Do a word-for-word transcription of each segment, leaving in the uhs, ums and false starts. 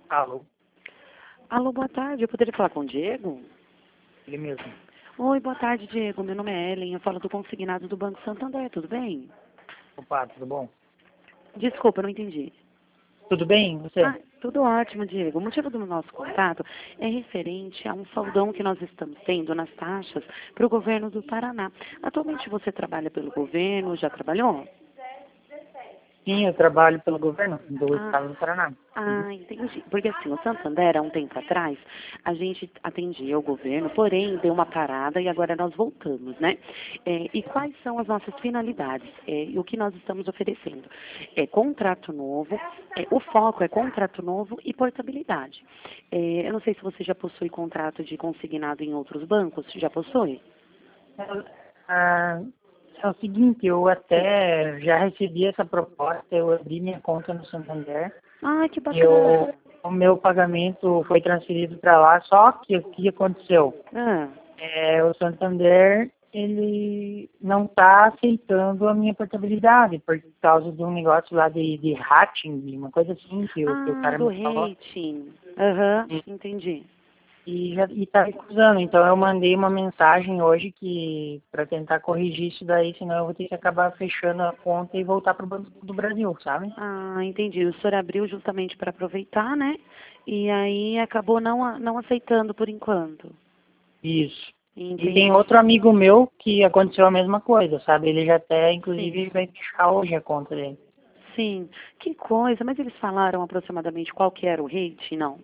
Alô, Alô, boa tarde. Eu poderia falar com o Diego? ele mesmo. Oi, boa tarde, Diego. Meu nome é Ellen. Eu falo do consignado do Banco Santander. Tudo bem? Opa, tudo bom? Desculpa, eu não entendi. Tudo bem, você? Ah, tudo ótimo, Diego. O motivo do nosso contato é referente a um saldão que nós estamos tendo nas taxas para o governo do Paraná. Atualmente você trabalha pelo governo, já trabalhou? Sim, eu trabalho pelo governo do Ah, estado do Paraná. Ah, entendi. Porque assim, o Santander, há um tempo atrás, a gente atendia o governo, porém deu uma parada e agora nós voltamos, né? É, e quais são as nossas finalidades? É, e o que nós estamos oferecendo? É contrato novo, é, o foco é contrato novo e portabilidade. É, eu não sei se você já possui contrato de consignado em outros bancos, já possui? Ah, é o seguinte, eu até já recebi essa proposta, eu abri minha conta no Santander Ah, que e eu, bacana. o meu pagamento foi transferido para lá, só que o que aconteceu? Ah, É, o Santander, ele não está aceitando a minha portabilidade por causa de um negócio lá de, de hacking, uma coisa assim que, o- que o ah cara do me falou. rating. Aham, entendi. E já está recusando. Então eu mandei uma mensagem hoje que para tentar corrigir isso daí, senão eu vou ter que acabar fechando a conta e voltar para o Banco do Brasil, sabe? Ah, entendi. O senhor abriu justamente para aproveitar, né? E aí acabou não, a- não aceitando por enquanto. Isso. E tem Entendi. outro amigo meu que aconteceu a mesma coisa, sabe? Ele já até, Sim. inclusive, vai fechar hoje a conta dele. Sim. Que coisa. Mas eles falaram aproximadamente qual que era o rate? Não.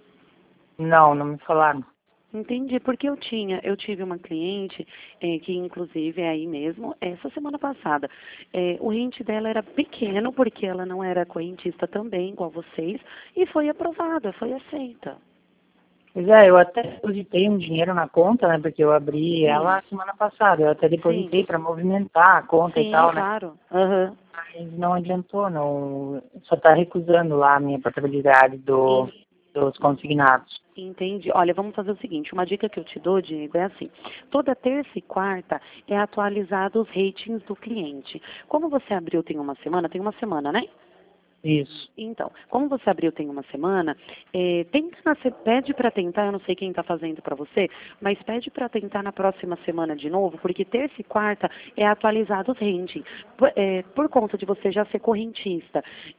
Não, não me falaram. Entendi, porque eu tinha, eu tive uma cliente eh, que inclusive é aí mesmo, essa semana passada. Eh, o rente dela era pequeno, porque ela não era correntista também, igual vocês, e foi aprovada, foi aceita. Pois é, eu até depositei um dinheiro na conta, né? Porque eu abri ela Sim, semana passada. Eu até sim, depositei para movimentar a conta e sim, tal, né? claro. Aham. Mas não adiantou, não. Só está recusando lá a minha portabilidade do, dos consignados. Entendi. Olha, vamos fazer o seguinte, uma dica que eu te dou, Diego, é assim, toda terça e quarta é atualizado os ratings do cliente. Como você abriu tem uma semana, tem uma semana, né? Isso. Então, como você abriu tem uma semana, é, tenta, na se- pede para tentar, eu não sei quem está fazendo para você, mas pede para tentar na próxima semana de novo, porque terça e quarta é atualizado os ratings. Por, é, por conta de você já ser correntista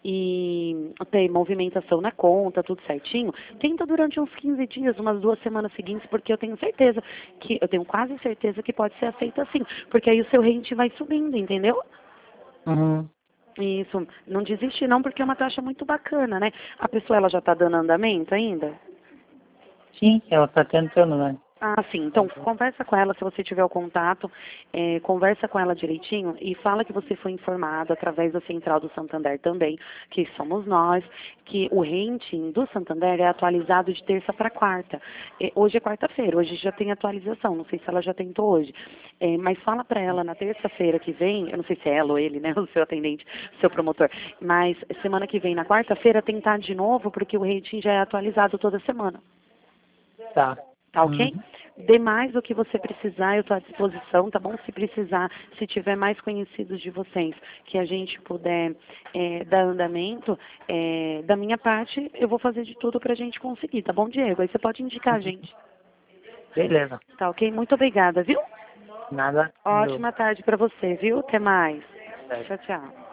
e ter movimentação na conta, tudo certinho, tenta durante uns quinze dias, umas duas semanas seguintes, porque eu tenho certeza que, eu tenho quase certeza que pode ser aceita assim, porque aí o seu rating vai subindo, entendeu? Uhum. Isso, não desiste não, porque é uma taxa muito bacana, né? A pessoa, ela já está dando andamento ainda? Sim, ela está tentando, né? Ah, sim. Então, conversa com ela, se você tiver o contato, eh, conversa com ela direitinho e fala que você foi informado através da Central do Santander também, que somos nós, que o rating do Santander é atualizado de terça para quarta. Eh, hoje é quarta-feira, hoje já tem atualização, não sei se ela já tentou hoje. Eh, mas fala para ela na terça-feira que vem, eu não sei se é ela ou ele, né, o seu atendente, o seu promotor, mas semana que vem, na quarta-feira, tentar de novo, porque o rating já é atualizado toda semana. Tá. Tá ok? Uhum. Dê mais o que você precisar, eu estou à disposição, tá bom? Se precisar, se tiver mais conhecidos de vocês, que a gente puder é, dar andamento, é, da minha parte, eu vou fazer de tudo para a gente conseguir, tá bom, Diego? Aí você pode indicar a gente, Beleza. tá ok? Muito obrigada, viu? Nada. Valeu. Ótima tarde para você, viu? Até mais. É. Tchau, tchau.